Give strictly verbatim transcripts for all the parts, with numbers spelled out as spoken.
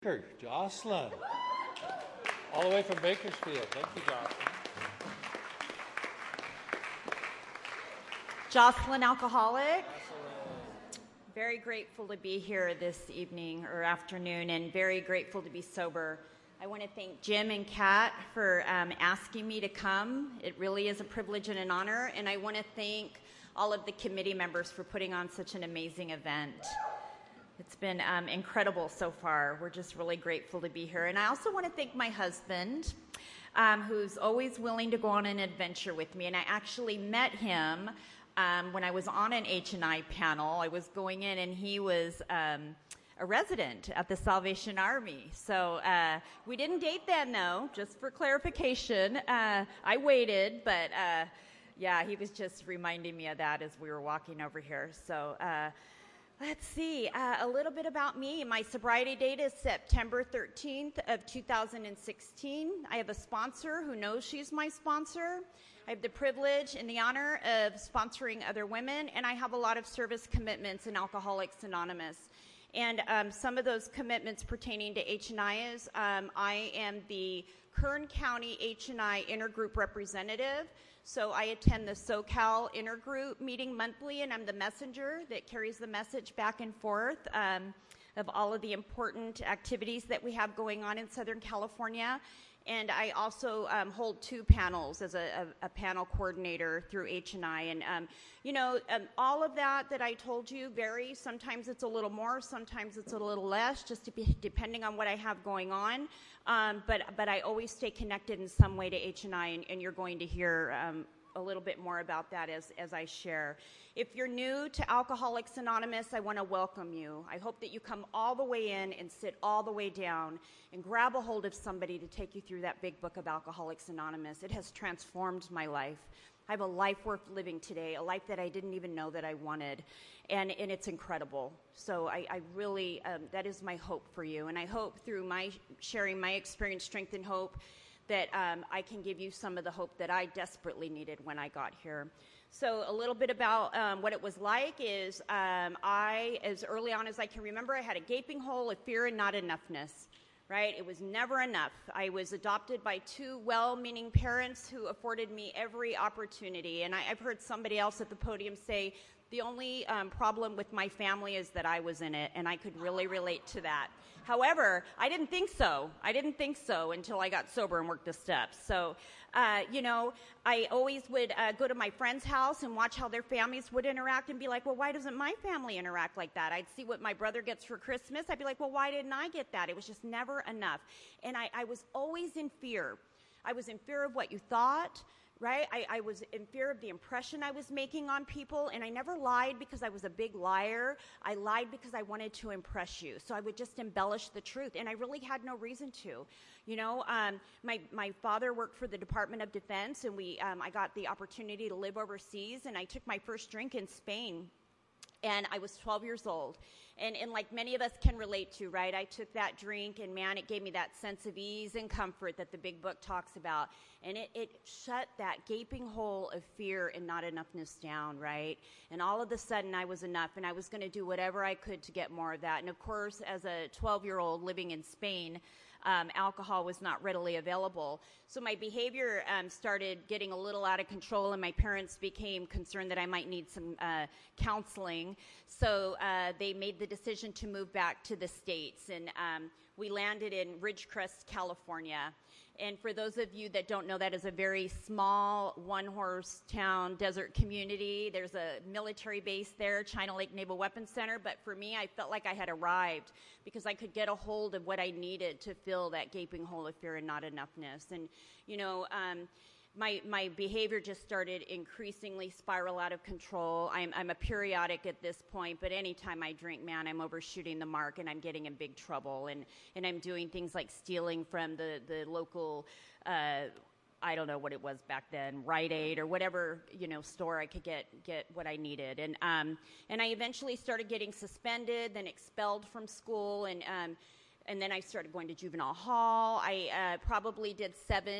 Baker, Jocelyn, all the way from Bakersfield. Thank you, Jocelyn. Jocelyn, alcoholic. Very grateful to be here this evening or afternoon, and very grateful to be sober. I want to thank Jim and Kat for um, asking me to come. It really is a privilege and an honor, and I want to thank all of the committee members for putting on such an amazing event. It's been um, incredible so far. We're just really grateful to be here. And I also want to thank my husband, um, who's always willing to go on an adventure with me. And I actually met him um, when I was on an H and I panel. I was going in, and he was um, a resident at the Salvation Army. So uh, we didn't date then, though, just for clarification. Uh, I waited, but uh, yeah, he was just reminding me of that as we were walking over here. So uh, let's see, uh, a little bit about me. My sobriety date is September thirteenth of two thousand sixteen. I have a sponsor who knows she's my sponsor. I have the privilege and the honor of sponsoring other women, and I have a lot of service commitments in Alcoholics Anonymous. And um, some of those commitments pertaining to H and I is um, I am the Kern County H and I Intergroup Representative. So I attend the SoCal Intergroup meeting monthly, and I'm the messenger that carries the message back and forth um, of all of the important activities that we have going on in Southern California. And I also um, hold two panels as a, a, a panel coordinator through H and I. And, um, you know, um, all of that that I told you varies. Sometimes it's a little more, sometimes it's a little less, just to be, depending on what I have going on. Um, but, but I always stay connected in some way to H and I, and, and you're going to hear um, a little bit more about that as, as I share. If you're new to Alcoholics Anonymous, I want to welcome you. I hope that you come all the way in and sit all the way down and grab a hold of somebody to take you through that big book of Alcoholics Anonymous. It has transformed my life. I have a life worth living today, a life that I didn't even know that I wanted, and, and it's incredible. So I, I really, um, that is my hope for you, and I hope through my sharing my experience, strength, and hope that um, I can give you some of the hope that I desperately needed when I got here. So a little bit about um, what it was like is um, I, as early on as I can remember, I had a gaping hole of fear and not enoughness, right? It was never enough. I was adopted by two well-meaning parents who afforded me every opportunity. And I, I've heard somebody else at the podium say, the only um, problem with my family is that I was in it, and I could really relate to that. However, I didn't think so. I didn't think so until I got sober and worked the steps. So, uh, you know, I always would uh, go to my friend's house and watch how their families would interact and be like, well, why doesn't my family interact like that? I'd see what my brother gets for Christmas. I'd be like, well, why didn't I get that? It was just never enough. And I, I was always in fear. I was in fear of what you thought, right? I, I was in fear of the impression I was making on people, and I never lied because I was a big liar. I lied because I wanted to impress you. So I would just embellish the truth, and I really had no reason to. You know, um, my, my father worked for the Department of Defense, and we um, I got the opportunity to live overseas, and I took my first drink in Spain. And I was twelve years old. And, and like many of us can relate to, right? I took that drink, and man, it gave me that sense of ease and comfort that the big book talks about. And it, it shut that gaping hole of fear and not enoughness down, right? And all of a sudden, I was enough, and I was going to do whatever I could to get more of that. And of course, as a twelve-year-old living in Spain, Um, alcohol was not readily available. So my behavior um, started getting a little out of control, and my parents became concerned that I might need some uh, counseling. So uh, they made the decision to move back to the States, and um, we landed in Ridgecrest, California. And for those of you that don't know, that is a very small one-horse town desert community. There's a military base there, China Lake Naval Weapons Center. But for me, I felt like I had arrived because I could get a hold of what I needed to fill that gaping hole of fear and not enoughness. And, you know, um, my my behavior just started increasingly spiral out of control. I'm, I'm a periodic at this point, but anytime I drink, man, I'm overshooting the mark, and I'm getting in big trouble. And, and I'm doing things like stealing from the, the local, uh, I don't know what it was back then, Rite Aid or whatever, you know, store I could get get what I needed. And um, and I eventually started getting suspended, then expelled from school, and um, and then I started going to juvenile hall. I uh, probably did seven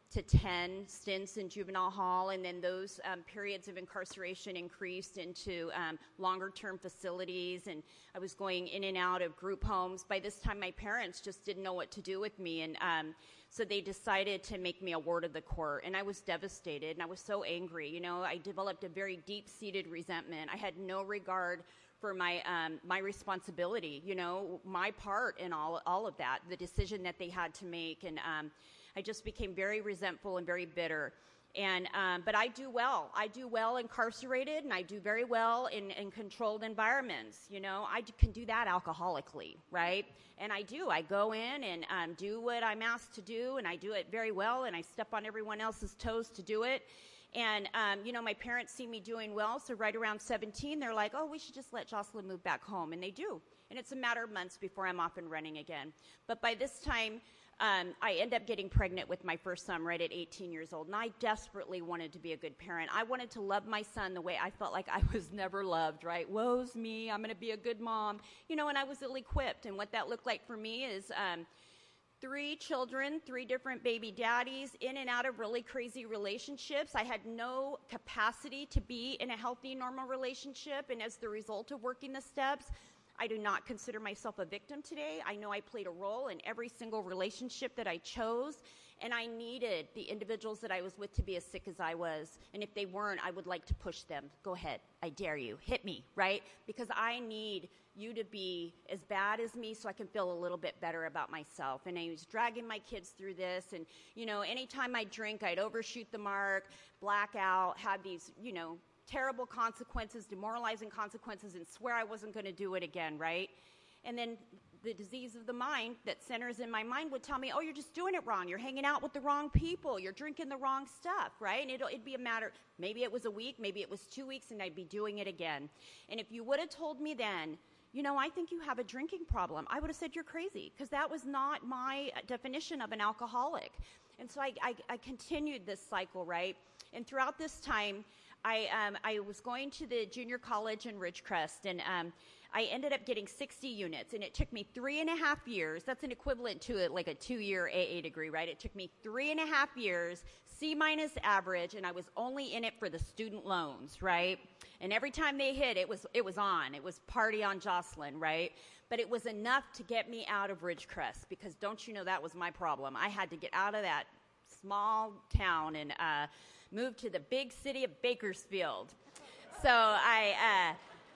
to ten stints in juvenile hall, and then those um, periods of incarceration increased into um, longer-term facilities, and I was going in and out of group homes. By this time, my parents just didn't know what to do with me, and um, so they decided to make me a ward of the court, and I was devastated, and I was so angry. You know, I developed a very deep-seated resentment. I had no regard for my um, my responsibility, you know, my part in all all of that, the decision that they had to make, and um, I just became very resentful and very bitter. And um, but I do well. I do well incarcerated, and I do very well in, in controlled environments. You know, I d- can do that alcoholically, right? And I do. I go in and um, do what I'm asked to do, and I do it very well, and I step on everyone else's toes to do it. And, um, you know, my parents see me doing well, so right around seventeen, they're like, oh, we should just let Jocelyn move back home, and they do. And it's a matter of months before I'm off and running again. But by this time, um, I end up getting pregnant with my first son right at eighteen years old, and I desperately wanted to be a good parent. I wanted to love my son the way I felt like I was never loved, right? Woe's me, I'm going to be a good mom. You know, and I was ill-equipped, and what that looked like for me is um, three children, three different baby daddies, in and out of really crazy relationships. I had no capacity to be in a healthy, normal relationship, and as the result of working the steps, I do not consider myself a victim today. I know I played a role in every single relationship that I chose, and I needed the individuals that I was with to be as sick as I was. And if they weren't, I would like to push them. Go ahead. I dare you. Hit me, right? Because I need you to be as bad as me so I can feel a little bit better about myself. And I was dragging my kids through this. And, you know, anytime I drink, I'd overshoot the mark, black out, have these, you know, terrible consequences, demoralizing consequences, and swear I wasn't going to do it again, right? And then the disease of the mind that centers in my mind would tell me, oh, you're just doing it wrong. You're hanging out with the wrong people. You're drinking the wrong stuff, right? And it'll, it'd be a matter, maybe it was a week, maybe it was two weeks, and I'd be doing it again. And if you would have told me then, you know, I think you have a drinking problem, I would have said you're crazy, because that was not my definition of an alcoholic. And so I, I, I continued this cycle, right? And throughout this time, I, um, I was going to the junior college in Ridgecrest, and um, I ended up getting sixty units, and it took me three and a half years. That's an equivalent to a, like a two-year A A degree, right? It took me three and a half years, C-minus average, and I was only in it for the student loans, right? And every time they hit, it was it was on. It was party on Jocelyn, right? But it was enough to get me out of Ridgecrest, because don't you know that was my problem. I had to get out of that small town and uh, move to the big city of Bakersfield. So I uh,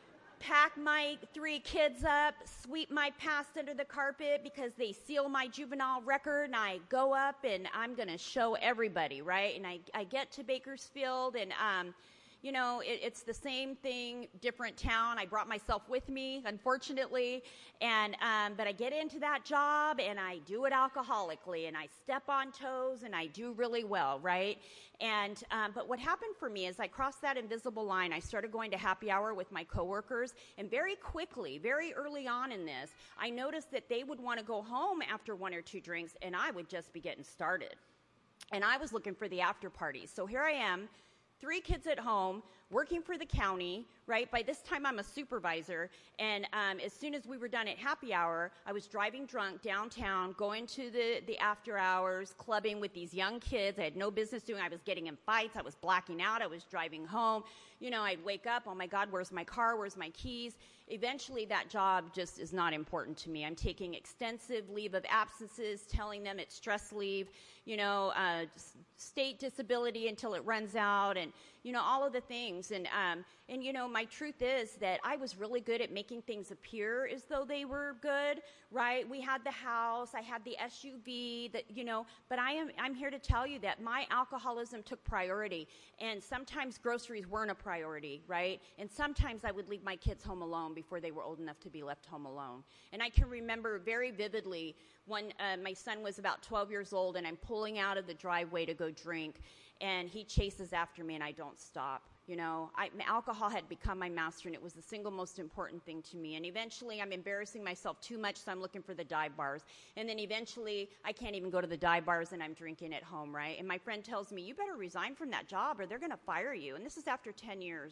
pack my three kids up, sweep my past under the carpet because they seal my juvenile record, and I go up and I'm going to show everybody, right? And I, I get to Bakersfield, and um, you know, it, it's the same thing, different town. I brought myself with me, unfortunately, and um, but I get into that job, and I do it alcoholically, and I step on toes, and I do really well, right? And um, but what happened for me is I crossed that invisible line. I started going to happy hour with my coworkers, and very quickly, very early on in this, I noticed that they would want to go home after one or two drinks, and I would just be getting started. And I was looking for the after parties. So here I am, three kids at home, working for the county, right? By this time, I'm a supervisor, and um, as soon as we were done at happy hour, I was driving drunk downtown, going to the, the after hours, clubbing with these young kids I had no business doing. I was getting in fights. I was blacking out. I was driving home. You know, I'd wake up, oh, my God, where's my car? Where's my keys? Eventually, that job just is not important to me. I'm taking extensive leave of absences, telling them it's stress leave, you know, uh, state disability until it runs out, and, you know, all of the things. And, um, and, you know, my truth is that I was really good at making things appear as though they were good, right? We had the house, I had the S U V, that, you know, but I am, I'm here to tell you that my alcoholism took priority, and sometimes groceries weren't a priority, right? And sometimes I would leave my kids home alone before they were old enough to be left home alone. And I can remember very vividly when uh, my son was about twelve years old, and I'm pulling out of the driveway to go drink, and he chases after me, and I don't stop. You know, I, alcohol had become my master, and it was the single most important thing to me. And eventually, I'm embarrassing myself too much, so I'm looking for the dive bars. And then eventually, I can't even go to the dive bars, and I'm drinking at home, right? And my friend tells me, you better resign from that job, or they're going to fire you. And this is after ten years.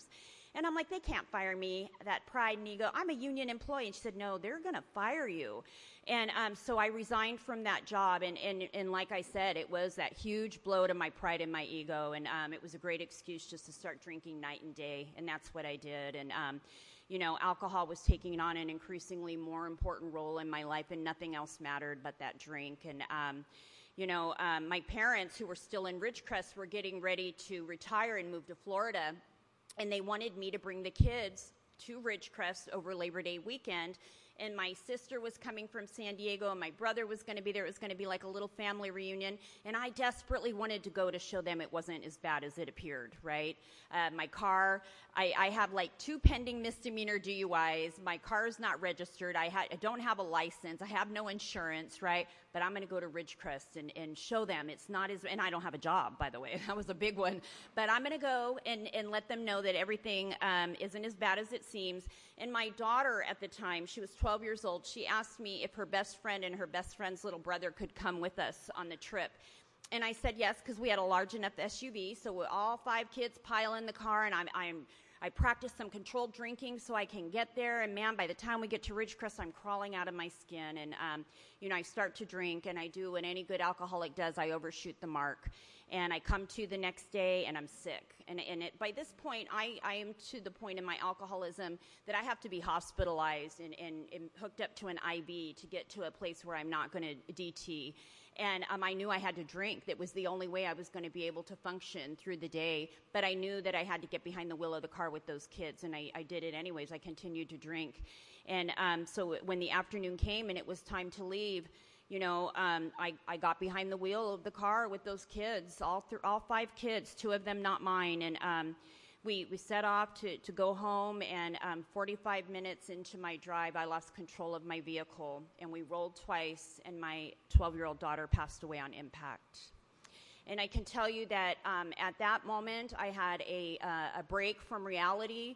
And I'm like, they can't fire me, that pride and ego. I'm a union employee. And she said, no, they're going to fire you. And um, so I resigned from that job. And, and, and like I said, it was that huge blow to my pride and my ego. And um, it was a great excuse just to start drinking night and day. And that's what I did. And, um, you know, alcohol was taking on an increasingly more important role in my life, and nothing else mattered but that drink. And, um, you know, um, my parents, who were still in Ridgecrest, were getting ready to retire and move to Florida. And they wanted me to bring the kids to Ridgecrest over Labor Day weekend. And my sister was coming from San Diego, and my brother was going to be there. It was going to be like a little family reunion. And I desperately wanted to go to show them it wasn't as bad as it appeared, right? Uh, my car, I, I have like two pending misdemeanor D U Is. My car is not registered. I, ha- I don't have a license. I have no insurance, right? But I'm going to go to Ridgecrest and, and show them it's not as, and I don't have a job, by the way. That was a big one. But I'm going to go and, and let them know that everything um, isn't as bad as it seems. And my daughter at the time, she was twelve years old, she asked me if her best friend and her best friend's little brother could come with us on the trip. And I said yes, because we had a large enough S U V, so all five kids pile in the car, and I'm, I'm, I practiced some controlled drinking so I can get there. And man, by the time we get to Ridgecrest, I'm crawling out of my skin. And, um, you know, I start to drink, and I do what any good alcoholic does. I overshoot the mark. And I come to the next day, and I'm sick. And, and it, by this point, I, I am to the point in my alcoholism that I have to be hospitalized and, and, and hooked up to an I V to get to a place where I'm not going to D T. And um, I knew I had to drink. That was the only way I was going to be able to function through the day. But I knew that I had to get behind the wheel of the car with those kids, and I, I did it anyways. I continued to drink. And um, so when the afternoon came and it was time to leave, you know, um, I, I got behind the wheel of the car with those kids, all th- all five kids, two of them not mine. And um, we, we set off to, to go home, and um, forty-five minutes into my drive, I lost control of my vehicle, and we rolled twice, and my twelve-year-old daughter passed away on impact. And I can tell you that um, at that moment, I had a, uh, a break from reality.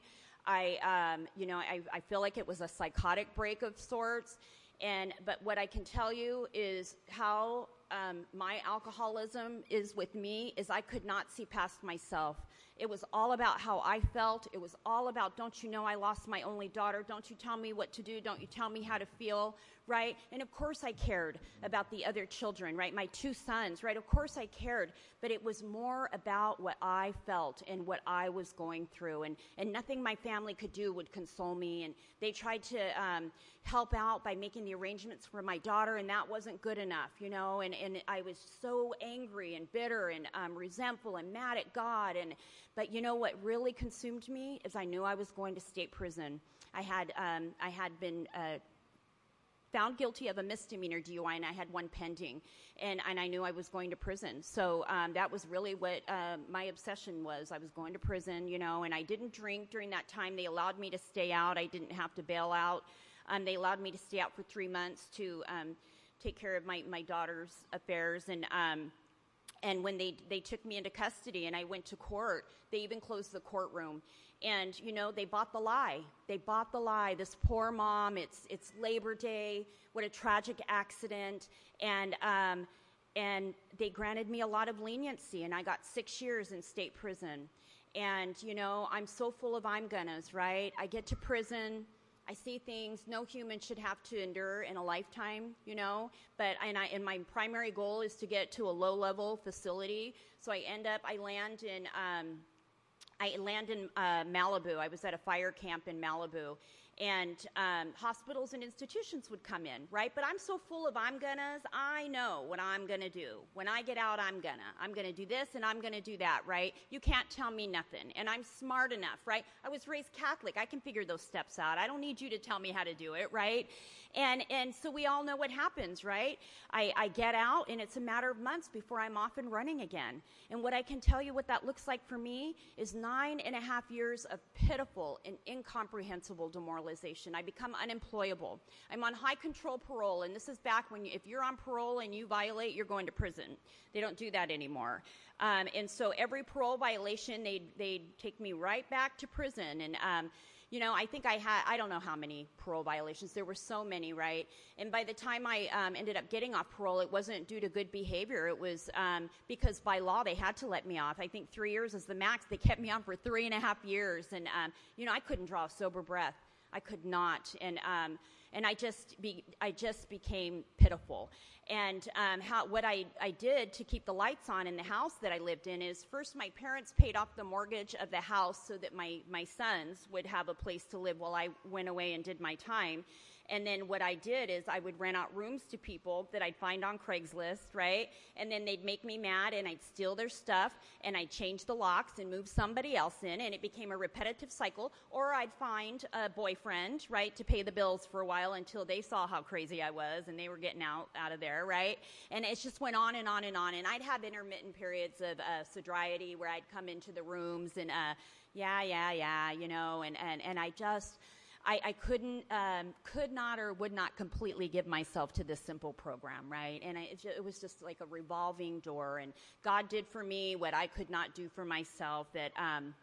I, um, you know, I, I feel like it was a psychotic break of sorts. And but what I can tell you is how um, my alcoholism is with me is I could not see past myself. It was all about how I felt. It was all about, don't you know I lost my only daughter? Don't you tell me what to do? Don't you tell me how to feel, right? And of course I cared about the other children, right? My two sons, right? Of course I cared. But it was more about what I felt and what I was going through. And, and nothing my family could do would console me. And they tried to um, help out by making the arrangements for my daughter, and that wasn't good enough, you know? And, and I was so angry and bitter and um, resentful and mad at God. And But you know what really consumed me is I knew I was going to state prison. I had um, I had been uh, found guilty of a misdemeanor D U I, and I had one pending, and, and I knew I was going to prison. So um, that was really what uh, my obsession was. I was going to prison, you know, and I didn't drink during that time. They allowed me to stay out. I didn't have to bail out. Um, they allowed me to stay out for three months to um, take care of my, my daughter's affairs, and um, And when they, they took me into custody and I went to court, they even closed the courtroom. And, you know, they bought the lie. They bought the lie. This poor mom, it's it's Labor Day. What a tragic accident. And um, and they granted me a lot of leniency, and I got six years in state prison. And, you know, I'm so full of I'm gonnas, right? I get to prison. I see things no human should have to endure in a lifetime, you know, but and, I, and my primary goal is to get to a low-level facility. So I end up, I land in, um, I land in uh, Malibu. I was at a fire camp in Malibu, and um, hospitals and institutions would come in, right? But I'm so full of I'm gonnas, I know what I'm gonna do. When I get out, I'm gonna. I'm gonna do this and I'm gonna do that, right? You can't tell me nothing. And I'm smart enough, right? I was raised Catholic. I can figure those steps out. I don't need you to tell me how to do it, right? And and so we all know what happens, right? I, I get out, and it's a matter of months before I'm off and running again. And what I can tell you what that looks like for me is nine and a half years of pitiful and incomprehensible demoralization. I become unemployable. I'm on high control parole, and this is back when you, if you're on parole and you violate, you're going to prison. They don't do that anymore. Um, and so every parole violation, they'd, they'd take me right back to prison. And um, you know, I think I had, I don't know how many parole violations. There were so many, right? And by the time I um, ended up getting off parole, it wasn't due to good behavior. It was um, because by law they had to let me off. I think three years is the max. They kept me on for three and a half years. And, um, you know, I couldn't draw a sober breath. I could not. And, um, and I just be, I just became pitiful. And um, how, what I, I did to keep the lights on in the house that I lived in is first my parents paid off the mortgage of the house so that my, my sons would have a place to live while I went away and did my time. And then what I did is I would rent out rooms to people that I'd find on Craigslist, right? And then they'd make me mad and I'd steal their stuff and I'd change the locks and move somebody else in, and it became a repetitive cycle. Or I'd find a boyfriend, right, to pay the bills for a while until they saw how crazy I was and they were getting out, out of there, right? And it just went on and on and on. And I'd have intermittent periods of uh, sobriety where I'd come into the rooms and, uh, yeah, yeah, yeah, you know, and, and, and I just... I, I couldn't, um, could not or would not completely give myself to this simple program, right? And I, it, ju- it was just like a revolving door. And God did for me what I could not do for myself. That um,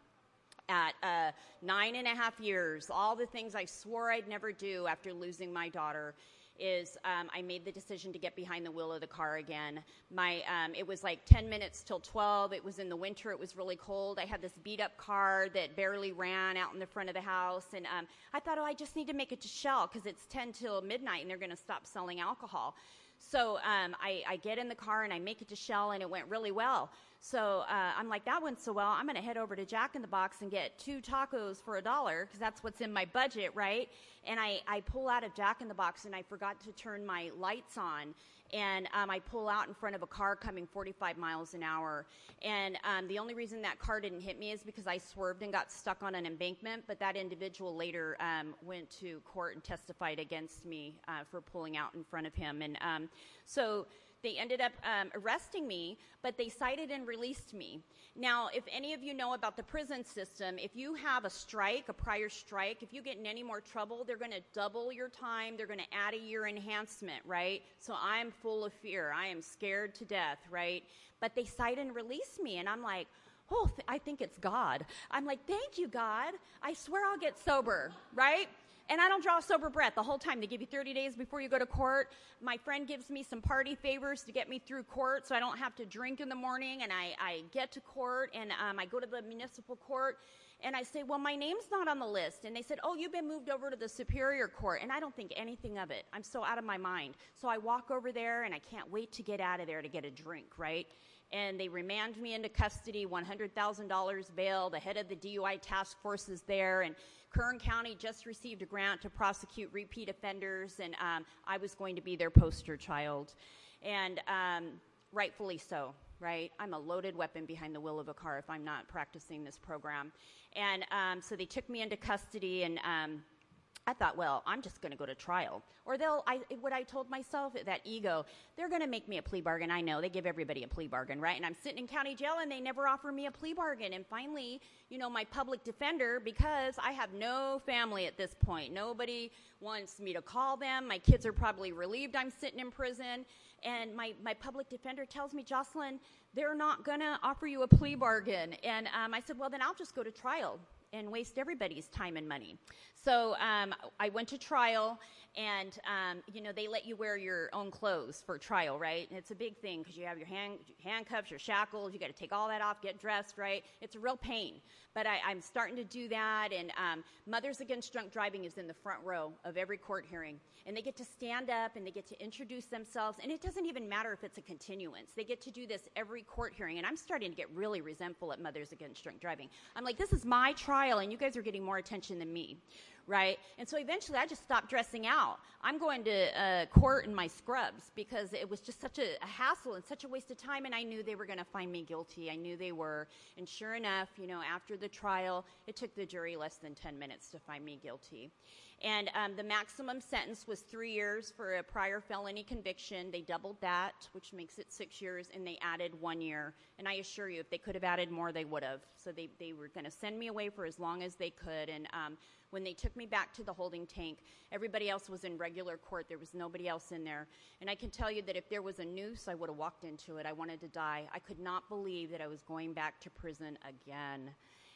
at uh, nine and a half years, all the things I swore I'd never do after losing my daughter is um, I made the decision to get behind the wheel of the car again. My um, it was like ten minutes till twelve. It was in the winter. It was really cold. I had this beat-up car that barely ran out in the front of the house. And um, I thought, oh, I just need to make it to Shell because it's ten till midnight and they're going to stop selling alcohol. So um, I, I get in the car and I make it to Shell, and it went really well. So uh, I'm like, that went so well, I'm going to head over to Jack in the Box and get two tacos for a dollar because that's what's in my budget, right? And I, I pull out of Jack in the Box, and I forgot to turn my lights on. And um, I pull out in front of a car coming forty-five miles an hour. And um, the only reason that car didn't hit me is because I swerved and got stuck on an embankment. But that individual later um, went to court and testified against me uh, for pulling out in front of him. And um, so they ended up um, arresting me, but they cited and released me. Now, if any of you know about the prison system, if you have a strike, a prior strike, if you get in any more trouble, they're going to double your time. They're going to add a year enhancement, right? So I'm full of fear. I am scared to death, right? But they cite and release me, and I'm like, oh, th- I think it's God. I'm like, thank you, God. I swear I'll get sober, right? And I don't draw a sober breath the whole time. They give you thirty days before you go to court. My friend gives me some party favors to get me through court so I don't have to drink in the morning. And I, I get to court, and um, I go to the municipal court, and I say, well, my name's not on the list. And they said, oh, you've been moved over to the Superior Court. And I don't think anything of it. I'm so out of my mind. So I walk over there, and I can't wait to get out of there to get a drink, right? And they remand me into custody, one hundred thousand dollars bail. The head of the D U I task force is there, and Kern County just received a grant to prosecute repeat offenders, and um, I was going to be their poster child, and um, rightfully so, right? I'm a loaded weapon behind the wheel of a car if I'm not practicing this program. And um, so they took me into custody, and um, I thought, well, I'm just going to go to trial. Or they'll, I, what I told myself, that ego, they're going to make me a plea bargain. I know, they give everybody a plea bargain, right? And I'm sitting in county jail, and they never offer me a plea bargain. And finally, you know, my public defender, because I have no family at this point, nobody wants me to call them. My kids are probably relieved I'm sitting in prison. And my, my public defender tells me, Jocelyn, they're not going to offer you a plea bargain. And um, I said, well, then I'll just go to trial and waste everybody's time and money. So um, I went to trial, and um, you know, they let you wear your own clothes for trial, right? And it's a big thing because you have your hand, handcuffs, your shackles, you got to take all that off, get dressed, right? It's a real pain. But I, I'm starting to do that, and um, Mothers Against Drunk Driving is in the front row of every court hearing. And they get to stand up, and they get to introduce themselves, and it doesn't even matter if it's a continuance. They get to do this every court hearing, and I'm starting to get really resentful at Mothers Against Drunk Driving. I'm like, this is my trial, and you guys are getting more attention than me, right? And so eventually I just stopped dressing out. I'm going to uh, court in my scrubs because it was just such a, a hassle and such a waste of time, and I knew they were going to find me guilty. I knew they were. And sure enough, you know, after the trial, it took the jury less than ten minutes to find me guilty. And um, the maximum sentence was three years for a prior felony conviction. They doubled that, which makes it six years, and they added one year. And I assure you, if they could have added more, they would have. So they, they were going to send me away for as long as they could. And um, when they took me back to the holding tank, everybody else was in regular court. There was nobody else in there. And I can tell you that if there was a noose, I would have walked into it. I wanted to die. I could not believe that I was going back to prison again.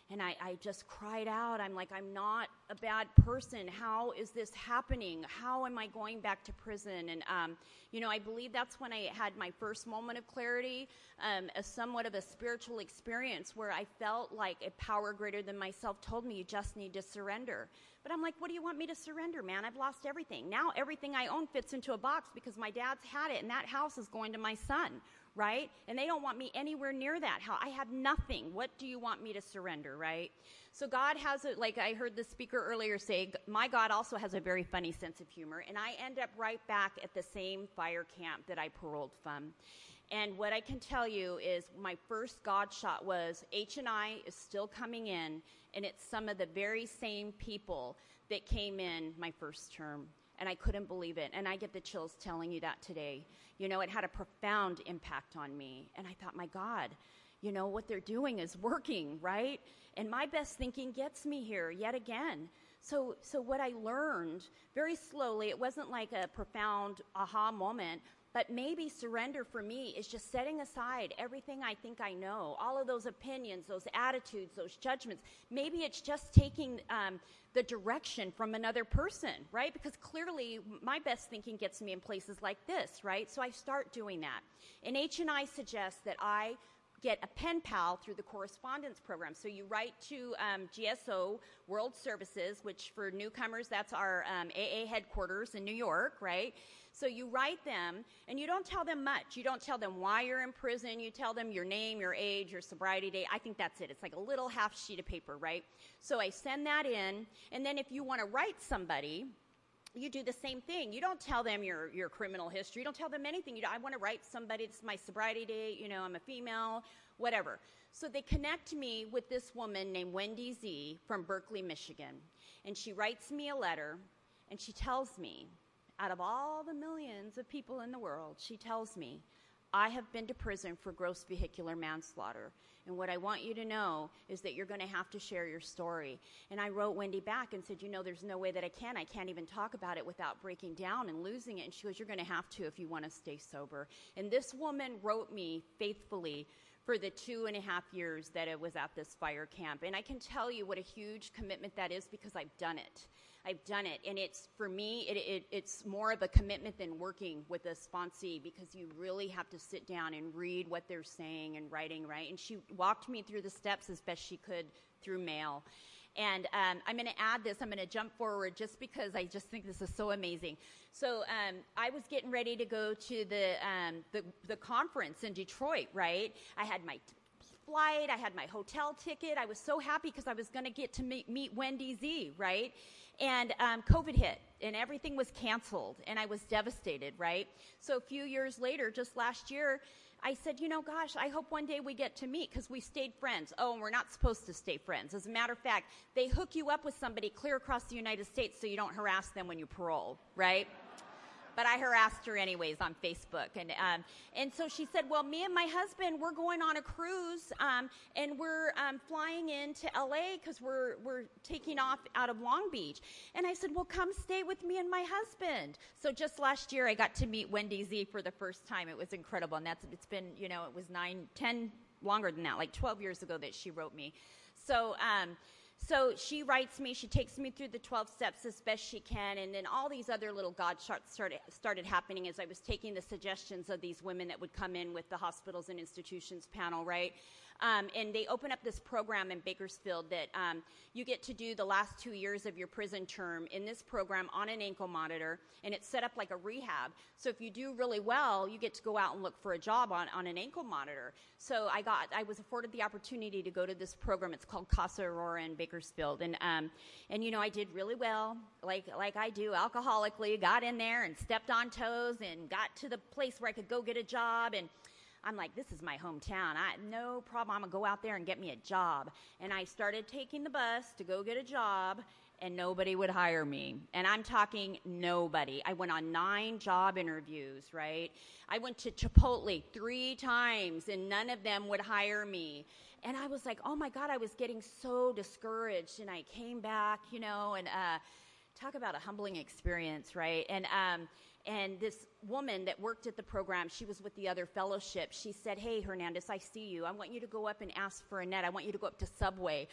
And I, I just cried out. I'm like, I'm not a bad person. How is this happening? How am I going back to prison? And, um, you know, I believe that's when I had my first moment of clarity, um, a somewhat of a spiritual experience where I felt like a power greater than myself told me, you just need to surrender. But I'm like, what do you want me to surrender, man? I've lost everything. Now everything I own fits into a box because my dad's had it, and that house is going to my son, right? And they don't want me anywhere near that house. I have nothing. What do you want me to surrender, right? So God has, a, like I heard the speaker earlier say, my God also has a very funny sense of humor, and I end up right back at the same fire camp that I paroled from. And what I can tell you is my first God shot was H and I is still coming in, and it's some of the very same people that came in my first term. And I couldn't believe it. And I get the chills telling you that today. You know, it had a profound impact on me. And I thought, my God, you know, what they're doing is working, right? And my best thinking gets me here yet again. So, so what I learned very slowly, it wasn't like a profound aha moment, but maybe surrender for me is just setting aside everything I think I know, all of those opinions, those attitudes, those judgments. Maybe it's just taking um, the direction from another person, right? Because clearly my best thinking gets me in places like this, right? So I start doing that. And H and I suggest that I get a pen pal through the correspondence program. So you write to um, G S O World Services, which for newcomers, that's our um, A A headquarters in New York, right? So you write them, and you don't tell them much. You don't tell them why you're in prison. You tell them your name, your age, your sobriety date. I think that's it. It's like a little half sheet of paper, right? So I send that in, and then if you want to write somebody, you do the same thing. You don't tell them your, your criminal history. You don't tell them anything. You don't, I want to write somebody, it's my sobriety date, you know, I'm a female, whatever. So they connect me with this woman named Wendy Z from Berkeley, Michigan. And she writes me a letter, and she tells me, out of all the millions of people in the world, she tells me, I have been to prison for gross vehicular manslaughter. And what I want you to know is that you're going to have to share your story. And I wrote Wendy back and said, you know, there's no way that I can. I can't even talk about it without breaking down and losing it. And she goes, you're going to have to if you want to stay sober. And this woman wrote me faithfully for the two and a half years that it was at this fire camp. And I can tell you what a huge commitment that is because I've done it. I've done it, and it's, for me, it, it, it's more of a commitment than working with a sponsee because you really have to sit down and read what they're saying and writing, right? And she walked me through the steps as best she could through mail. And um, I'm going to add this. I'm going to jump forward just because I just think this is so amazing. So um, I was getting ready to go to the, um, the, the conference in Detroit, right? I had my flight. I had my hotel ticket. I was so happy because I was going to get to meet, meet Wendy Z, right? And um, COVID hit, and everything was canceled, and I was devastated, right? So a few years later, just last year, I said, you know, gosh, I hope one day we get to meet because we stayed friends. Oh, and we're not supposed to stay friends. As a matter of fact, they hook you up with somebody clear across the United States so you don't harass them when you parole, right? But I harassed her anyways on Facebook. And um, and so she said, well, me and my husband, we're going on a cruise, um, and we're um, flying into L A because we're, we're taking off out of Long Beach. And I said, well, come stay with me and my husband. So just last year, I got to meet Wendy Z for the first time. It was incredible. And that's it's been, you know, it was nine, ten, longer than that, like twelve years ago that she wrote me. So, um, So she writes me, she takes me through the twelve steps as best she can, and then all these other little God shots started, started happening as I was taking the suggestions of these women that would come in with the hospitals and institutions panel, right? Um, and they open up this program in Bakersfield that um, you get to do the last two years of your prison term in this program on an ankle monitor, and it's set up like a rehab. So if you do really well, you get to go out and look for a job on, on an ankle monitor. So I got, I was afforded the opportunity to go to this program. It's called Casa Aurora in Bakersfield, and um, and you know I did really well, like like I do alcoholically. Got in there and stepped on toes and got to the place where I could go get a job and. I'm like, this is my hometown. I no problem. I'm going to go out there and get me a job. And I started taking the bus to go get a job, and nobody would hire me. And I'm talking nobody. I went on nine job interviews, right? I went to Chipotle three times, and none of them would hire me. And I was like, oh, my God, I was getting so discouraged. And I came back, you know, and uh, talk about a humbling experience, right? And um And this woman that worked at the program, she was with the other fellowship. She said, hey, Hernandez, I see you. I want you to go up and ask for Annette. I want you to go up to Subway.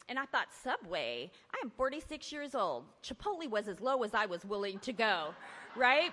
And I thought, Subway? I am forty-six years old. Chipotle was as low as I was willing to go, right?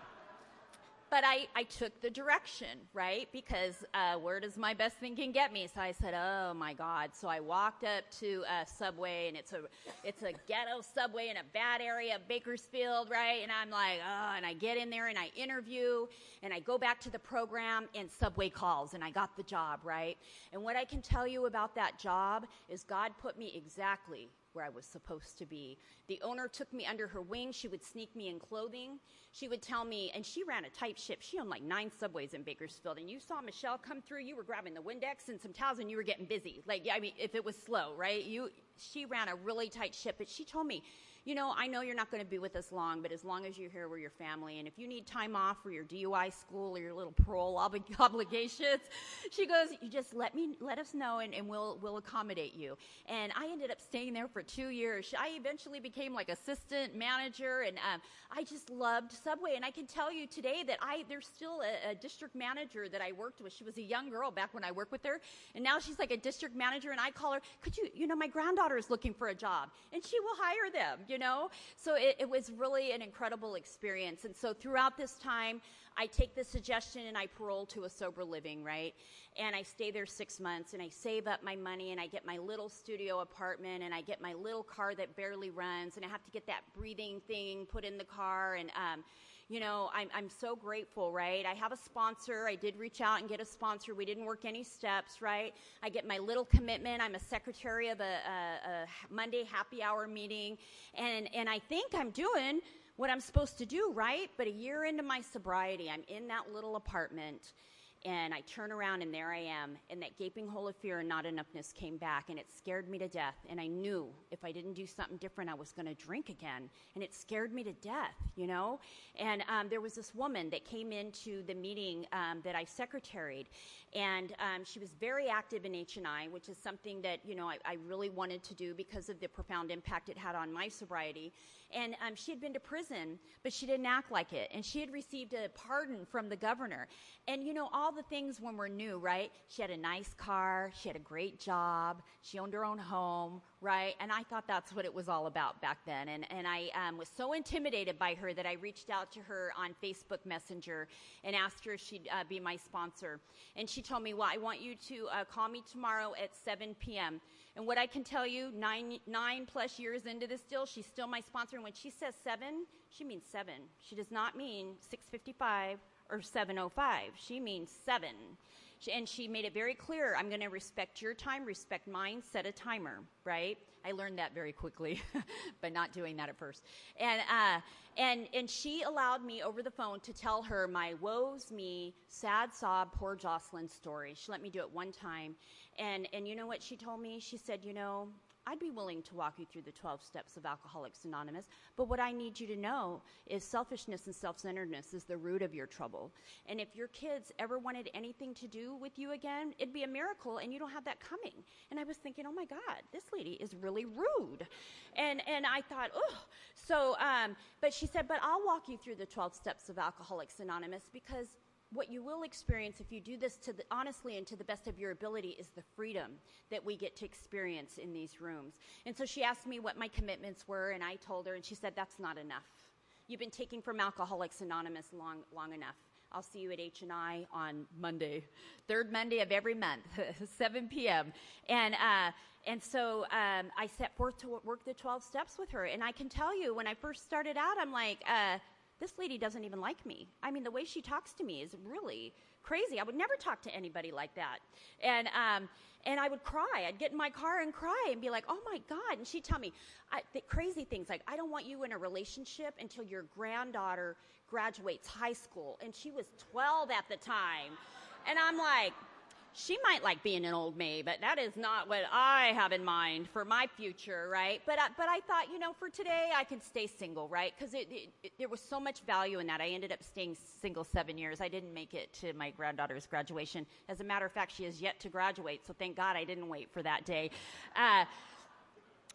But I, I took the direction, right? Because uh, where does my best thinking get me? So I said, oh, my God. So I walked up to uh, Subway, and it's a it's a ghetto Subway in a bad area of Bakersfield, right? And I'm like, oh, and I get in there, and I interview, and I go back to the program, and Subway calls, and I got the job, right? And what I can tell you about that job is God put me exactly where I was supposed to be. The owner took me under her wing. She would sneak me in clothing. She would tell me, and she ran a tight ship. She owned like nine Subways in Bakersfield, and you saw Michelle come through, you were grabbing the Windex and some towels, and you were getting busy. Like, I mean, if it was slow, right? You, she ran a really tight ship, but she told me, you know, I know you're not going to be with us long, but as long as you're here, we're your family. And if you need time off for your D U I school or your little parole ob- obligations, she goes, you just let me, let us know, and, and we'll we'll accommodate you. And I ended up staying there for two years. I eventually became like assistant manager, and um, I just loved Subway. And I can tell you today that I there's still a, a district manager that I worked with. She was a young girl back when I worked with her, and now she's like a district manager. And I call her, could you, you know, my granddaughter is looking for a job, and she will hire them. You know, so it, it was really an incredible experience. And so throughout this time, I take the suggestion and I parole to a sober living, right? And I stay there six months and I save up my money and I get my little studio apartment and I get my little car that barely runs and I have to get that breathing thing put in the car. And, um, you know, I'm, I'm so grateful, right? I have a sponsor. I did reach out and get a sponsor. We didn't work any steps, right? I get my little commitment. I'm a secretary of a, a, a Monday happy hour meeting. And, and I think I'm doing what I'm supposed to do, right? But a year into my sobriety, I'm in that little apartment, and I turn around, and there I am, and that gaping hole of fear and not enoughness came back, and it scared me to death, and I knew if I didn't do something different, I was going to drink again, and it scared me to death, you know? And um, there was this woman that came into the meeting um, that I secretaried, and um, she was very active in H and I, which is something that, you know, I, I really wanted to do because of the profound impact it had on my sobriety. And um, she had been to prison, but she didn't act like it. And she had received a pardon from the governor. And, you know, all the things when we're new, right? She had a nice car. She had a great job. She owned her own home, right? And I thought that's what it was all about back then. And, and I um, was so intimidated by her that I reached out to her on Facebook Messenger and asked her if she'd uh, be my sponsor. And she told me, well, I want you to uh, call me tomorrow at seven p.m. And what I can tell you, nine, nine plus years into this deal, she's still my sponsor. And when she says seven, she means seven. She does not mean six fifty-five or seven oh five. She means seven. She, and she made it very clear, I'm going to respect your time, respect mine, set a timer, right? I learned that very quickly, but not doing that at first. And, uh, and, and she allowed me over the phone to tell her my woes me, sad sob, poor Jocelyn story. She let me do it one time. And, and you know what she told me? She said, you know, I'd be willing to walk you through the twelve steps of Alcoholics Anonymous, but what I need you to know is selfishness and self-centeredness is the root of your trouble. And if your kids ever wanted anything to do with you again, it'd be a miracle, and you don't have that coming. And I was thinking, oh my God, this lady is really rude. And and I thought, oh. So, um, but she said, but I'll walk you through the twelve steps of Alcoholics Anonymous, because what you will experience if you do this to the, honestly and to the best of your ability is the freedom that we get to experience in these rooms. And so she asked me what my commitments were, and I told her, and she said, that's not enough. You've been taking from Alcoholics Anonymous long, long enough. I'll see you at H and I on Monday, third Monday of every month, seven p.m. And uh, and so um, I set forth to work the twelve steps with her. And I can tell you, when I first started out, I'm like, uh, this lady doesn't even like me. I mean, the way she talks to me is really crazy. I would never talk to anybody like that. And um, and I would cry. I'd get in my car and cry and be like, oh, my God. And she'd tell me I, the crazy things like, I don't want you in a relationship until your granddaughter graduates high school. And she was twelve at the time. And I'm like, she might like being an old maid, but that is not what I have in mind for my future, right? But I, but I thought, you know, for today, I can stay single, right? Because it, it, it, there was so much value in that. I ended up staying single seven years. I didn't make it to my granddaughter's graduation. As a matter of fact, she has yet to graduate, so thank God I didn't wait for that day. Uh,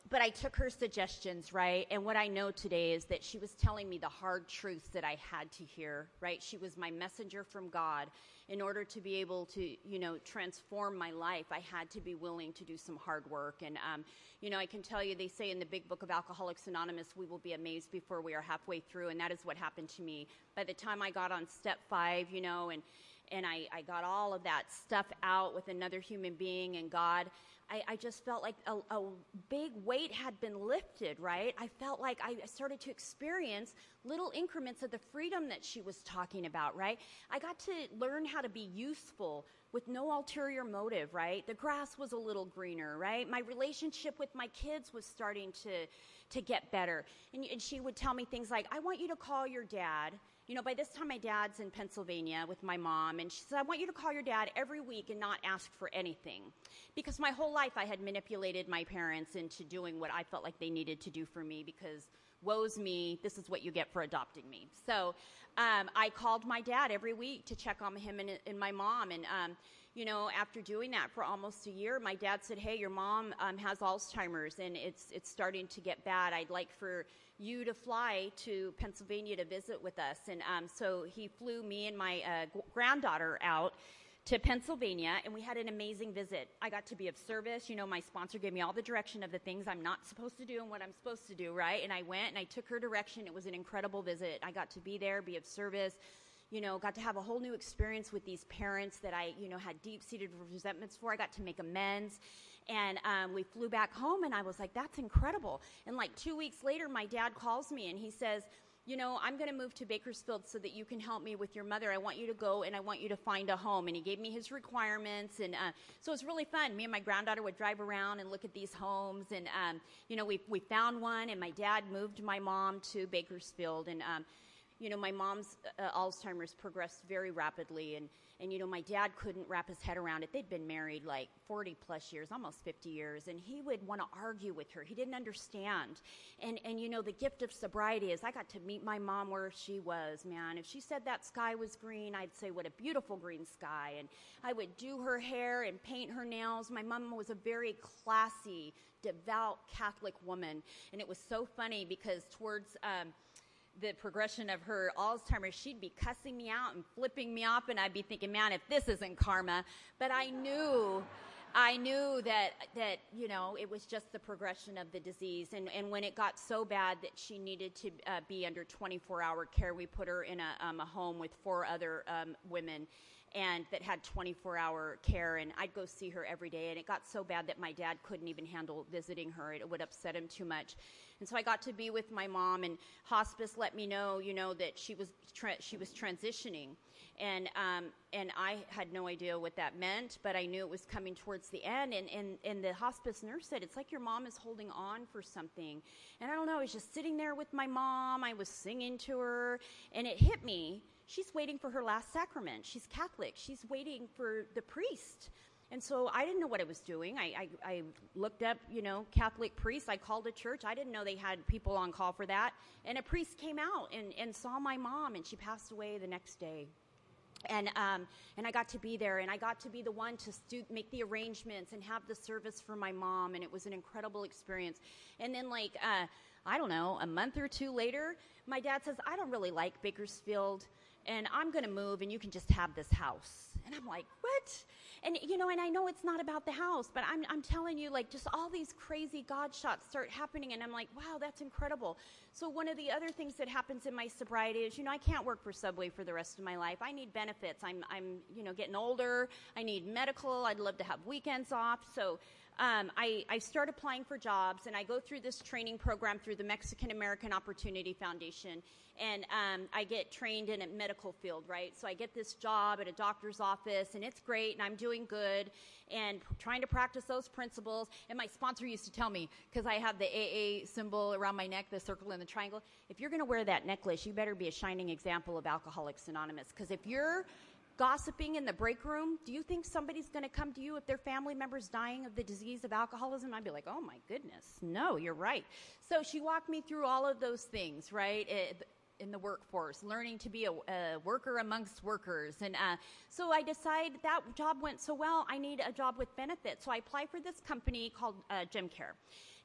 but I took her suggestions, right? And what I know today is that she was telling me the hard truths that I had to hear, right? She was my messenger from God. In order to be able to, you know, transform my life, I had to be willing to do some hard work. And, um, you know, I can tell you, they say in the big book of Alcoholics Anonymous, we will be amazed before we are halfway through. And that is what happened to me. By the time I got on step five, you know, and and I, I got all of that stuff out with another human being and God, I, I just felt like a, a big weight had been lifted, right? I felt like I started to experience little increments of the freedom that she was talking about, right? I got to learn how to be useful with no ulterior motive, right? The grass was a little greener, right? My relationship with my kids was starting to, to get better. And, and she would tell me things like, I want you to call your dad. You know, by this time, my dad's in Pennsylvania with my mom, and she said, I want you to call your dad every week and not ask for anything. Because my whole life, I had manipulated my parents into doing what I felt like they needed to do for me, because woe's me, this is what you get for adopting me. So um, I called my dad every week to check on him and, and my mom, and um, you know, after doing that for almost a year, my dad said, hey, your mom um, has Alzheimer's, and it's it's starting to get bad. I'd like for you to fly to Pennsylvania to visit with us. And um, so he flew me and my uh, granddaughter out to Pennsylvania, and we had an amazing visit. I got to be of service. You know, my sponsor gave me all the direction of the things I'm not supposed to do and what I'm supposed to do, right? And I went, and I took her direction. It was an incredible visit. I got to be there, be of service, you know, got to have a whole new experience with these parents that I, you know, had deep-seated resentments for. I got to make amends. And um, we flew back home, and I was like, that's incredible. And like two weeks later, my dad calls me, and he says, you know, I'm going to move to Bakersfield so that you can help me with your mother. I want you to go, and I want you to find a home. And he gave me his requirements. And uh, so it was really fun. Me and my granddaughter would drive around and look at these homes. And, um, you know, we, we found one, and my dad moved my mom to Bakersfield. And, um, you know, my mom's uh, Alzheimer's progressed very rapidly. And, and, you know, my dad couldn't wrap his head around it. They'd been married like forty plus years, almost fifty years. And he would want to argue with her. He didn't understand. And, and, you know, the gift of sobriety is I got to meet my mom where she was, man. If she said that sky was green, I'd say, what a beautiful green sky. And I would do her hair and paint her nails. My mom was a very classy, devout Catholic woman. And it was so funny because towards um, the progression of her Alzheimer's, she'd be cussing me out and flipping me off, and I'd be thinking, man, if this isn't karma. But I knew, I knew that, that you know, it was just the progression of the disease. And, and when it got so bad that she needed to uh, be under twenty-four hour care, we put her in a, um, a home with four other um, women and that had twenty-four hour care, and I'd go see her every day. And it got so bad that my dad couldn't even handle visiting her. It would upset him too much. And so I got to be with my mom, and hospice let me know, you know, that she was tra- she was transitioning, and um, and I had no idea what that meant, but I knew it was coming towards the end. And, and and the hospice nurse said, it's like your mom is holding on for something. And I don't know, I was just sitting there with my mom. I was singing to her, and it hit me. She's waiting for her last sacrament. She's Catholic. She's waiting for the priest. And so I didn't know what I was doing. I, I, I looked up, you know, Catholic priests. I called a church. I didn't know they had people on call for that. And a priest came out and, and saw my mom, and she passed away the next day. And um, and I got to be there, and I got to be the one to stu- make the arrangements and have the service for my mom, and it was an incredible experience. And then, like, uh, I don't know, a month or two later, my dad says, I don't really like Bakersfield, and I'm going to move, and you can just have this house. And I'm like, what? And, you know, and I know it's not about the house, but I'm I'm telling you, like, just all these crazy God shots start happening, and I'm like, wow, that's incredible. So one of the other things that happens in my sobriety is, you know, I can't work for Subway for the rest of my life. I need benefits. I'm, I'm you know, getting older. I need medical. I'd love to have weekends off. So um, I, I start applying for jobs, and I go through this training program through the Mexican American Opportunity Foundation. And um, I get trained in a medical field, right? So I get this job at a doctor's office, and it's great, and I'm doing good, and trying to practice those principles. And my sponsor used to tell me, because I have the A A symbol around my neck, the circle and the triangle, if you're going to wear that necklace, you better be a shining example of Alcoholics Anonymous. Because if you're gossiping in the break room, do you think somebody's going to come to you if their family member's dying of the disease of alcoholism? I'd be like, oh, my goodness. No, you're right. So she walked me through all of those things, right? It, in the workforce, learning to be a, a worker amongst workers. And uh, so I decided that job went so well, I need a job with benefits. So I applied for this company called uh, GemCare.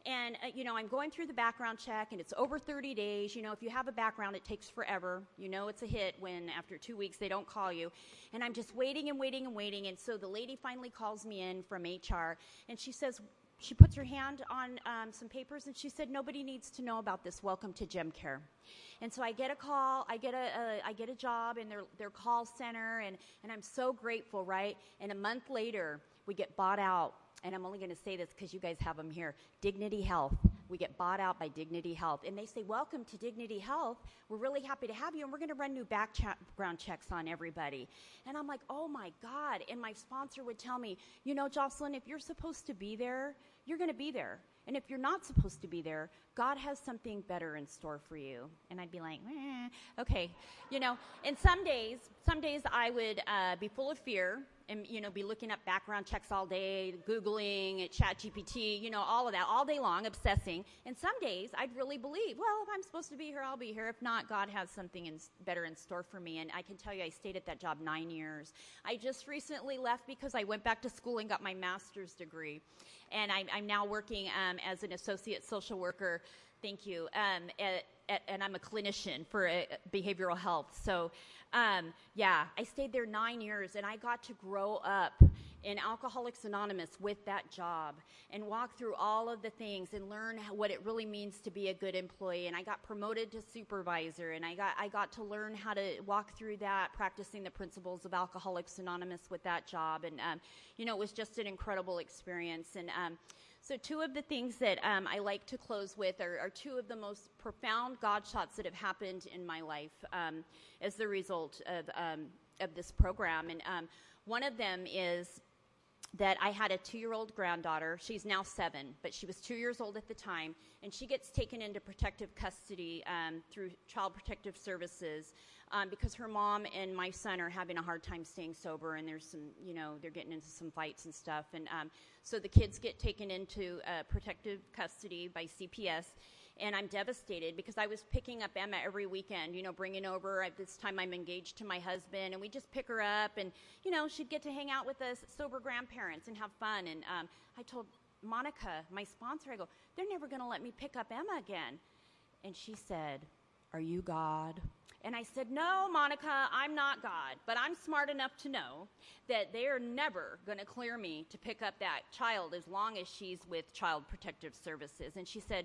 And, uh, you know, I'm going through the background check, and it's over thirty days. You know, if you have a background, it takes forever. You know it's a hit when after two weeks they don't call you. And I'm just waiting and waiting and waiting. And so the lady finally calls me in from H R, and she says, she puts her hand on um, some papers, and she said, nobody needs to know about this. Welcome to GemCare. And so I get a call, I get a, a I get a job in their, their call center, and, and I'm so grateful, right? And a month later, we get bought out. And I'm only going to say this because you guys have them here. Dignity Health. We get bought out by Dignity Health. And they say, welcome to Dignity Health. We're really happy to have you, and we're going to run new background checks on everybody. And I'm like, oh, my God. And my sponsor would tell me, you know, Jocelyn, if you're supposed to be there, you're going to be there. And if you're not supposed to be there, God has something better in store for you. And I'd be like, eh, okay. You know, and some days, some days I would uh, be full of fear and, you know, be looking up background checks all day, Googling, Chat G P T, you know, all of that, all day long, obsessing. And some days I'd really believe, well, if I'm supposed to be here, I'll be here. If not, God has something in, better in store for me. And I can tell you, I stayed at that job nine years. I just recently left because I went back to school and got my master's degree. And I'm, I'm now working um, as an associate social worker, thank you, um, at, at, and I'm a clinician for uh, behavioral health. So, um, yeah, I stayed there nine years, and I got to grow up in Alcoholics Anonymous with that job and walk through all of the things and learn how, what it really means to be a good employee. And I got promoted to supervisor, and I got I got to learn how to walk through that, practicing the principles of Alcoholics Anonymous with that job. And, um, you know, it was just an incredible experience. And um, so two of the things that um, I like to close with are, are two of the most profound God shots that have happened in my life um, as the result of, um, of this program. And um, one of them is that I had a two-year-old granddaughter. She's now seven, but she was two years old at the time, and she gets taken into protective custody um, through Child Protective Services um, because her mom and my son are having a hard time staying sober, and there's some, you know, they're getting into some fights and stuff. And um, so the kids get taken into uh, protective custody by C P S. And I'm devastated because I was picking up Emma every weekend, you know, bringing over. At this time, I'm engaged to my husband, and we just pick her up, and, you know, she'd get to hang out with us sober grandparents and have fun. And um, I told Monica, my sponsor, I go, they're never going to let me pick up Emma again. And she said, are you God? And I said, no, Monica, I'm not God, but I'm smart enough to know that they are never going to clear me to pick up that child as long as she's with Child Protective Services. And she said,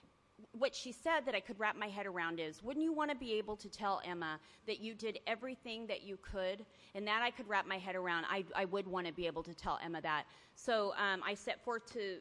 what she said that I could wrap my head around is, wouldn't you want to be able to tell Emma that you did everything that you could? And that I could wrap my head around. I, I would want to be able to tell Emma that. So um, I set forth to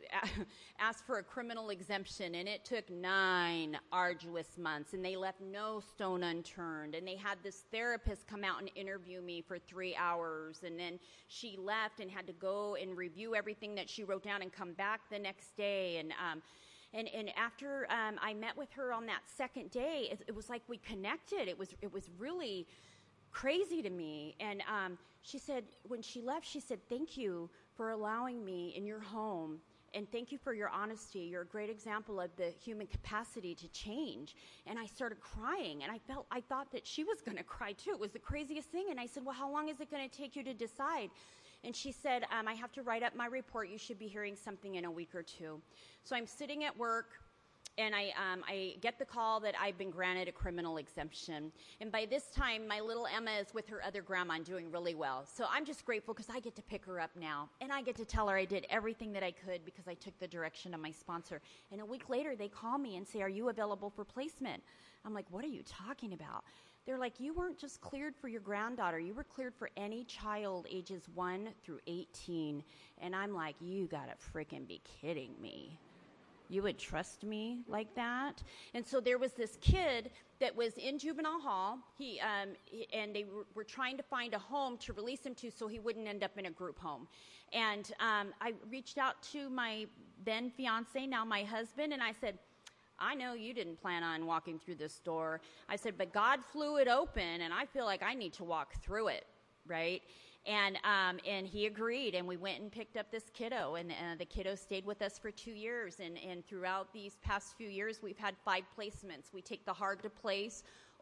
ask for a criminal exemption, and it took nine arduous months, and they left no stone unturned. And they had this therapist come out and interview me for three hours, and then she left and had to go and review everything that she wrote down and come back the next day. And um, And, and after um, I met with her on that second day, it, it was like we connected. It was it was really crazy to me. And um, she said, when she left, she said, thank you for allowing me in your home, and thank you for your honesty. You're a great example of the human capacity to change. And I started crying, and I felt I thought that she was going to cry too. It was the craziest thing. And I said, well, how long is it going to take you to decide? And she said, um, I have to write up my report. You should be hearing something in a week or two. So I'm sitting at work, and I, um, I get the call that I've been granted a criminal exemption. And by this time, my little Emma is with her other grandma and doing really well. So I'm just grateful because I get to pick her up now. And I get to tell her I did everything that I could because I took the direction of my sponsor. And a week later, they call me and say, are you available for placement? I'm like, what are you talking about? They're like, you weren't just cleared for your granddaughter. You were cleared for any child ages one through eighteen. And I'm like, you gotta freaking be kidding me. You would trust me like that? And so there was this kid that was in juvenile hall, He um, he, and they were, were trying to find a home to release him to so he wouldn't end up in a group home. And um, I reached out to my then fiance, now my husband, and I said, I know you didn't plan on walking through this door. I said, but God flew it open, and I feel like I need to walk through it, right? And um, and he agreed, and we went and picked up this kiddo, and uh, the kiddo stayed with us for two years. And, and throughout these past few years, we've had five placements. We take the hard to place,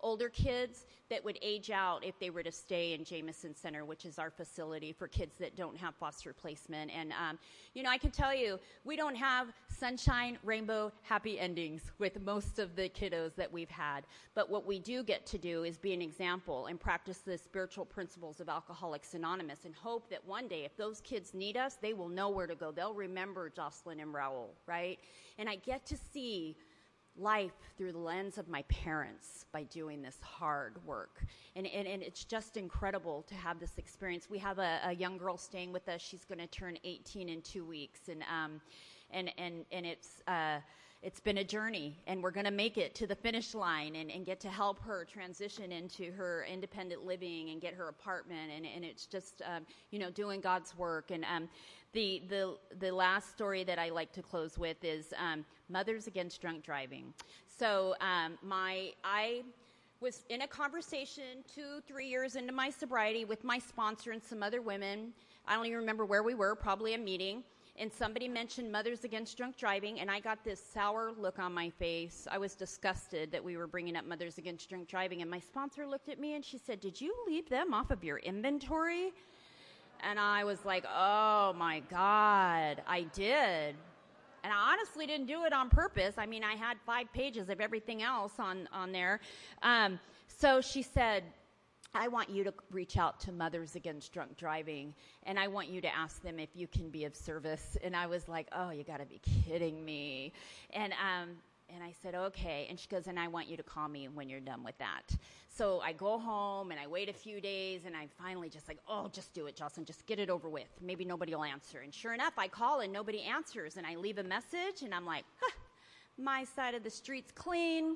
older kids that would age out if they were to stay in Jameson Center, which is our facility for kids that don't have foster placement. And, um, you know, I can tell you, we don't have sunshine, rainbow, happy endings with most of the kiddos that we've had. But what we do get to do is be an example and practice the spiritual principles of Alcoholics Anonymous and hope that one day, if those kids need us, they will know where to go. They'll remember Jocelyn and Raul, right? And I get to see life through the lens of my parents by doing this hard work. And, and, and it's just incredible to have this experience. We have a, a young girl staying with us. She's going to turn eighteen in two weeks. And, um, and, and, and it's, uh, it's been a journey, and we're going to make it to the finish line and, and get to help her transition into her independent living and get her apartment. And, and it's just, um, you know, doing God's work. And um, the, the, the last story that I like to close with is um, Mothers Against Drunk Driving. So um, my, I was in a conversation two, three years into my sobriety with my sponsor and some other women. I don't even remember where we were, probably a meeting. And somebody mentioned Mothers Against Drunk Driving, and I got this sour look on my face. I was disgusted that we were bringing up Mothers Against Drunk Driving, and my sponsor looked at me and she said, "Did you leave them off of your inventory?" And I was like, oh my God, I did. And I honestly didn't do it on purpose. I mean, I had five pages of everything else on, on there. Um, so she said, "I want you to reach out to Mothers Against Drunk Driving, and I want you to ask them if you can be of service." And I was like, oh, you got to be kidding me. And um, and I said, okay. And she goes, "And I want you to call me when you're done with that." So I go home, and I wait a few days, and I finally just like, oh, just do it, Jocelyn. Just get it over with. Maybe nobody will answer. And sure enough, I call, and nobody answers. And I leave a message, and I'm like, huh, my side of the street's clean.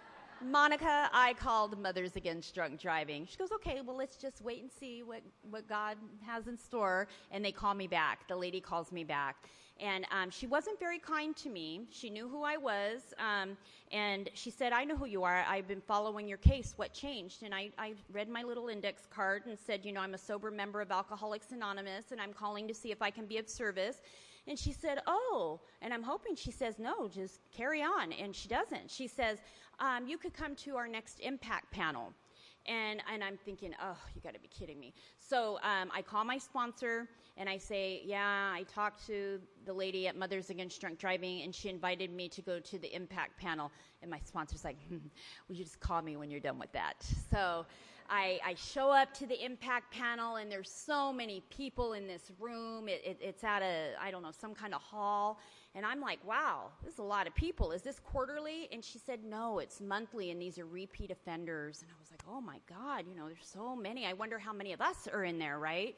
Monica, I called Mothers Against Drunk Driving. She goes, okay, well, let's just wait and see what, what God has in store. And they call me back. The lady calls me back. And um, she wasn't very kind to me. She knew who I was. Um, and she said, "I know who you are. I've been following your case. What changed?" And I, I read my little index card and said, you know, "I'm a sober member of Alcoholics Anonymous, and I'm calling to see if I can be of service." And she said, "Oh," and I'm hoping she says, "No, just carry on." And she doesn't. She says, um, "You could come to our next impact panel." And and I'm thinking, oh, you got to be kidding me. So um, I call my sponsor, and I say, yeah, I talked to the lady at Mothers Against Drunk Driving, and she invited me to go to the impact panel. And my sponsor's like, hmm, "Would you just call me when you're done with that?" So I, I show up to the impact panel, and there's so many people in this room. It, it, it's at a, I don't know, some kind of hall. And I'm like, wow, this is a lot of people. Is this quarterly? And she said, no, it's monthly, and these are repeat offenders. And I was like, oh, my God, you know, there's so many. I wonder how many of us are in there, right?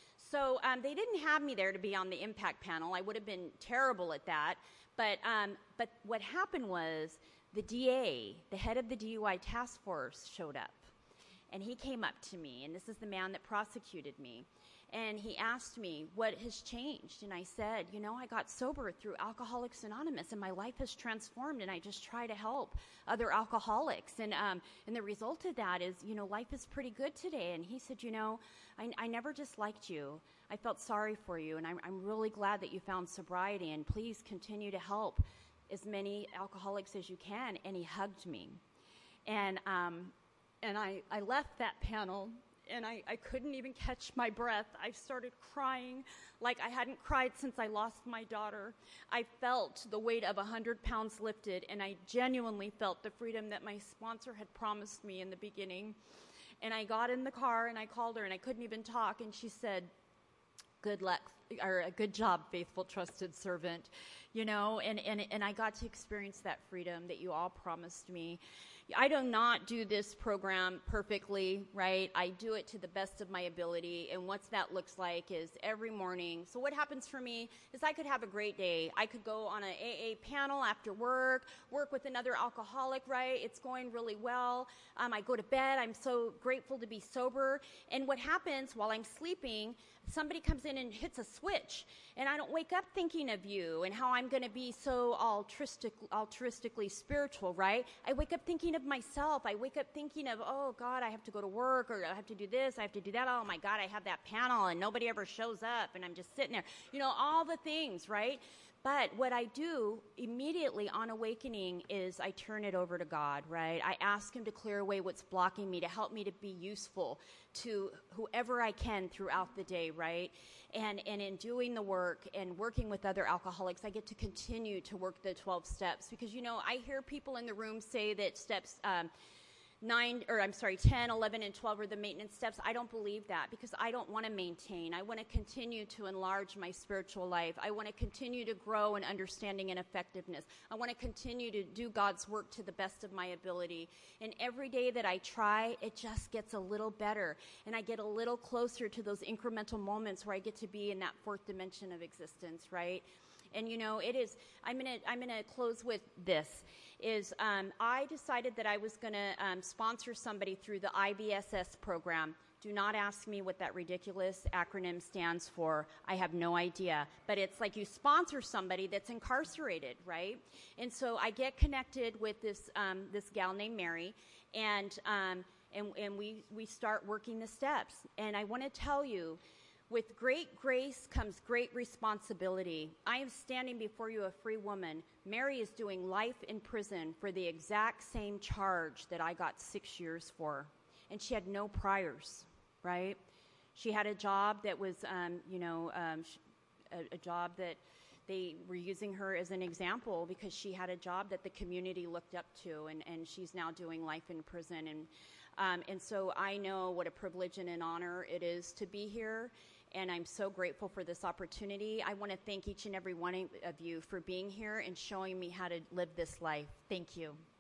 So um, they didn't have me there to be on the impact panel. I would have been terrible at that. But, um, but what happened was the D A, the head of the D U I task force, showed up. And he came up to me, and this is the man that prosecuted me. And he asked me, what has changed? And I said, you know, I got sober through Alcoholics Anonymous, and my life has transformed, and I just try to help other alcoholics. And um, and the result of that is, you know, life is pretty good today. And he said, you know, I, I never disliked you. I felt sorry for you, and I'm, I'm really glad that you found sobriety, and please continue to help as many alcoholics as you can. And he hugged me. And, um, and I, I left that panel, and I, I couldn't even catch my breath. I started crying like I hadn't cried since I lost my daughter. I felt the weight of one hundred pounds lifted, and I genuinely felt the freedom that my sponsor had promised me in the beginning. And I got in the car, and I called her, and I couldn't even talk, and she said, good luck, or a good job, faithful, trusted servant, you know, and, and, and I got to experience that freedom that you all promised me. I do not do this program perfectly, right? I do it to the best of my ability, and what that looks like is every morning. So what happens for me is I could have a great day. I could go on an A A panel after work, work with another alcoholic, right? It's going really well. Um, I go to bed. I'm so grateful to be sober. And what happens while I'm sleeping, somebody comes in and hits a switch, and I don't wake up thinking of you and how I'm going to be so altruistic, altruistically spiritual, right? I wake up thinking of myself. I wake up thinking of, oh, God, I have to go to work, or I have to do this, I have to do that. Oh, my God, I have that panel, and nobody ever shows up, and I'm just sitting there. You know, all the things, right? But what I do immediately on awakening is I turn it over to God, right? I ask him to clear away what's blocking me, to help me to be useful to whoever I can throughout the day, right? And and in doing the work and working with other alcoholics, I get to continue to work the twelve steps. Because, you know, I hear people in the room say that steps um, nine, or I'm sorry, ten, eleven, and twelve are the maintenance steps. I don't believe that, because I don't want to maintain. I want to continue to enlarge my spiritual life. I want to continue to grow in understanding and effectiveness. I want to continue to do God's work to the best of my ability. And every day that I try, it just gets a little better. And I get a little closer to those incremental moments where I get to be in that fourth dimension of existence, right? And, you know, it is, I'm going to I'm gonna close with this, is um, I decided that I was going to um, sponsor somebody through the I B S S program. Do not ask me what that ridiculous acronym stands for. I have no idea. But it's like you sponsor somebody that's incarcerated, right? And so I get connected with this um, this gal named Mary, and um, and, and we, we start working the steps. And I want to tell you, with great grace comes great responsibility. I am standing before you a free woman. Mary is doing life in prison for the exact same charge that I got six years for. And she had no priors, right? She had a job that was, um, you know, um, a, a job that they were using her as an example because she had a job that the community looked up to, and, and she's now doing life in prison. And, um, and so I know what a privilege and an honor it is to be here. And I'm so grateful for this opportunity. I want to thank each and every one of you for being here and showing me how to live this life. Thank you.